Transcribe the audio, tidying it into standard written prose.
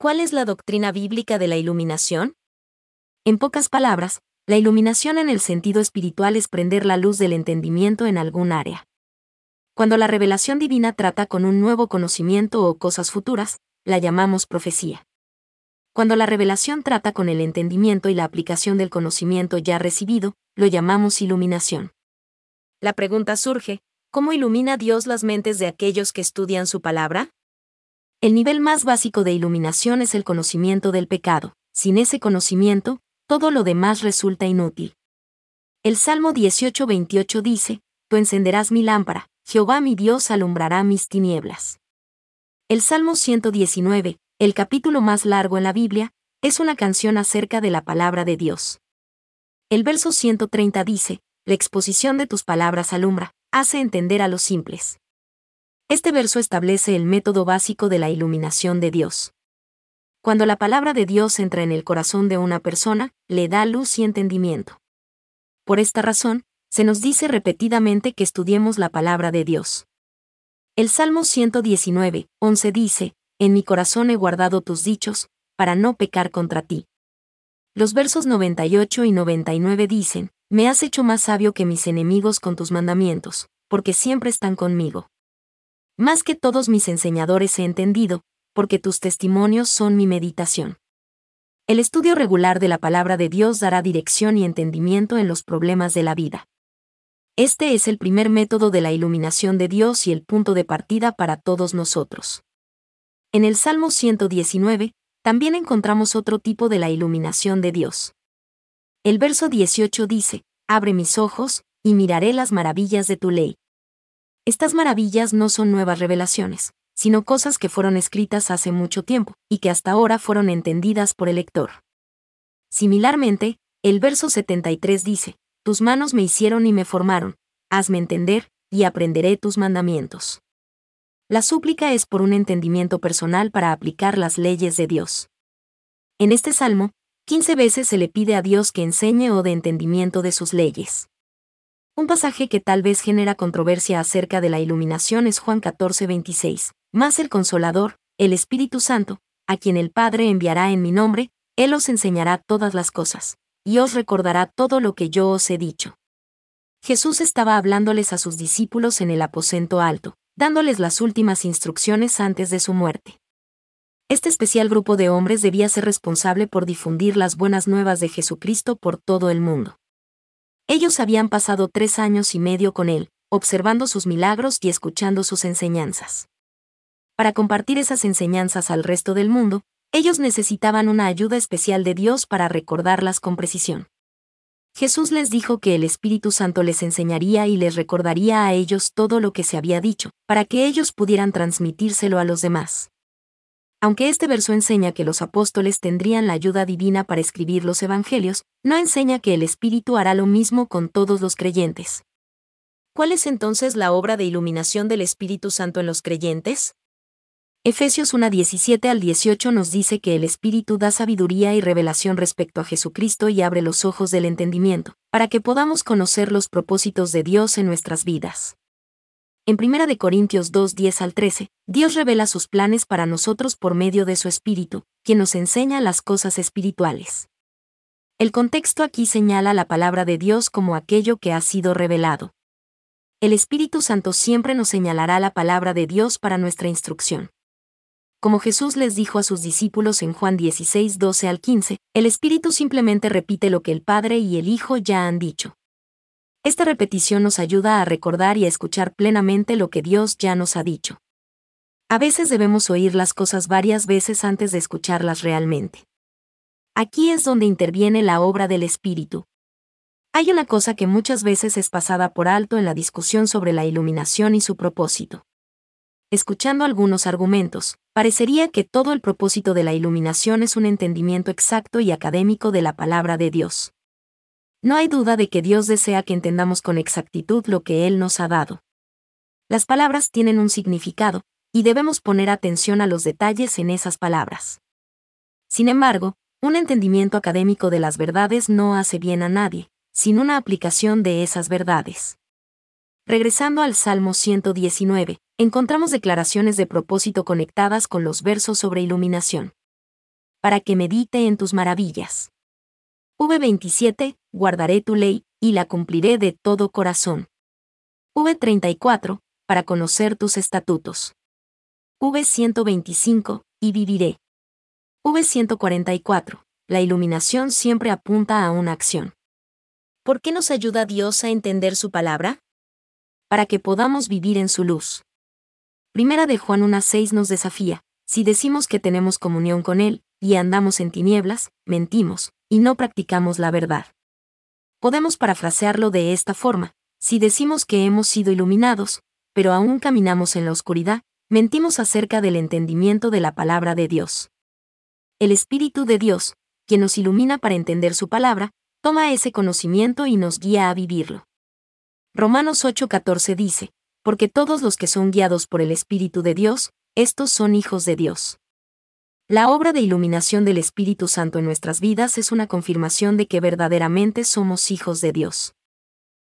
¿Cuál es la doctrina bíblica de la iluminación? En pocas palabras, la iluminación en el sentido espiritual es prender la luz del entendimiento en algún área. Cuando la revelación divina trata con un nuevo conocimiento o cosas futuras, la llamamos profecía. Cuando la revelación trata con el entendimiento y la aplicación del conocimiento ya recibido, lo llamamos iluminación. La pregunta surge, ¿cómo ilumina Dios las mentes de aquellos que estudian su palabra? El nivel más básico de iluminación es el conocimiento del pecado. Sin ese conocimiento, todo lo demás resulta inútil. El Salmo 18:28 dice, Tú encenderás mi lámpara, Jehová mi Dios alumbrará mis tinieblas. El Salmo 119, el capítulo más largo en la Biblia, es una canción acerca de la palabra de Dios. El verso 130 dice, La exposición de tus palabras alumbra, hace entender a los simples. Este verso establece el método básico de la iluminación de Dios. Cuando la palabra de Dios entra en el corazón de una persona, le da luz y entendimiento. Por esta razón, se nos dice repetidamente que estudiemos la palabra de Dios. El Salmo 119:11 dice, En mi corazón he guardado tus dichos, para no pecar contra ti. Los versos 98 y 99 dicen, Me has hecho más sabio que mis enemigos con tus mandamientos, porque siempre están conmigo. Más que todos mis enseñadores he entendido, porque tus testimonios son mi meditación. El estudio regular de la palabra de Dios dará dirección y entendimiento en los problemas de la vida. Este es el primer método de la iluminación de Dios y el punto de partida para todos nosotros. En el Salmo 119, también encontramos otro tipo de la iluminación de Dios. El verso 18 dice, Abre mis ojos, y miraré las maravillas de tu ley. Estas maravillas no son nuevas revelaciones, sino cosas que fueron escritas hace mucho tiempo, y que hasta ahora fueron entendidas por el lector. Similarmente, el verso 73 dice, Tus manos me hicieron y me formaron, hazme entender, y aprenderé tus mandamientos. La súplica es por un entendimiento personal para aplicar las leyes de Dios. En este salmo, 15 veces se le pide a Dios que enseñe o dé entendimiento de sus leyes. Un pasaje que tal vez genera controversia acerca de la iluminación es Juan 14:26. Mas el Consolador, el Espíritu Santo, a quien el Padre enviará en mi nombre, Él os enseñará todas las cosas, y os recordará todo lo que yo os he dicho. Jesús estaba hablándoles a sus discípulos en el aposento alto, dándoles las últimas instrucciones antes de su muerte. Este especial grupo de hombres debía ser responsable por difundir las buenas nuevas de Jesucristo por todo el mundo. Ellos habían pasado 3 años y medio con Él, observando sus milagros y escuchando sus enseñanzas. Para compartir esas enseñanzas al resto del mundo, ellos necesitaban una ayuda especial de Dios para recordarlas con precisión. Jesús les dijo que el Espíritu Santo les enseñaría y les recordaría a ellos todo lo que se había dicho, para que ellos pudieran transmitírselo a los demás. Aunque este verso enseña que los apóstoles tendrían la ayuda divina para escribir los evangelios, no enseña que el Espíritu hará lo mismo con todos los creyentes. ¿Cuál es entonces la obra de iluminación del Espíritu Santo en los creyentes? Efesios 1:17-18 nos dice que el Espíritu da sabiduría y revelación respecto a Jesucristo y abre los ojos del entendimiento, para que podamos conocer los propósitos de Dios en nuestras vidas. En 1 Corintios 2:10-13, Dios revela sus planes para nosotros por medio de su Espíritu, quien nos enseña las cosas espirituales. El contexto aquí señala la palabra de Dios como aquello que ha sido revelado. El Espíritu Santo siempre nos señalará la palabra de Dios para nuestra instrucción. Como Jesús les dijo a sus discípulos en Juan 16:12-15, el Espíritu simplemente repite lo que el Padre y el Hijo ya han dicho. Esta repetición nos ayuda a recordar y a escuchar plenamente lo que Dios ya nos ha dicho. A veces debemos oír las cosas varias veces antes de escucharlas realmente. Aquí es donde interviene la obra del Espíritu. Hay una cosa que muchas veces es pasada por alto en la discusión sobre la iluminación y su propósito. Escuchando algunos argumentos, parecería que todo el propósito de la iluminación es un entendimiento exacto y académico de la palabra de Dios. No hay duda de que Dios desea que entendamos con exactitud lo que Él nos ha dado. Las palabras tienen un significado, y debemos poner atención a los detalles en esas palabras. Sin embargo, un entendimiento académico de las verdades no hace bien a nadie, sin una aplicación de esas verdades. Regresando al Salmo 119, encontramos declaraciones de propósito conectadas con los versos sobre iluminación. para que medite en tus maravillas. V27, guardaré tu ley, y la cumpliré de todo corazón. V34, para conocer tus estatutos. V125, y viviré. V144, la iluminación siempre apunta a una acción. ¿Por qué nos ayuda Dios a entender su palabra? Para que podamos vivir en su luz. Primera de Juan 1:6 nos desafía: si decimos que tenemos comunión con Él, y andamos en tinieblas, mentimos, y no practicamos la verdad. Podemos parafrasearlo de esta forma: si decimos que hemos sido iluminados, pero aún caminamos en la oscuridad, mentimos acerca del entendimiento de la palabra de Dios. El Espíritu de Dios, quien nos ilumina para entender su palabra, toma ese conocimiento y nos guía a vivirlo. Romanos 8:14 dice: porque todos los que son guiados por el Espíritu de Dios, estos son hijos de Dios. La obra de iluminación del Espíritu Santo en nuestras vidas es una confirmación de que verdaderamente somos hijos de Dios.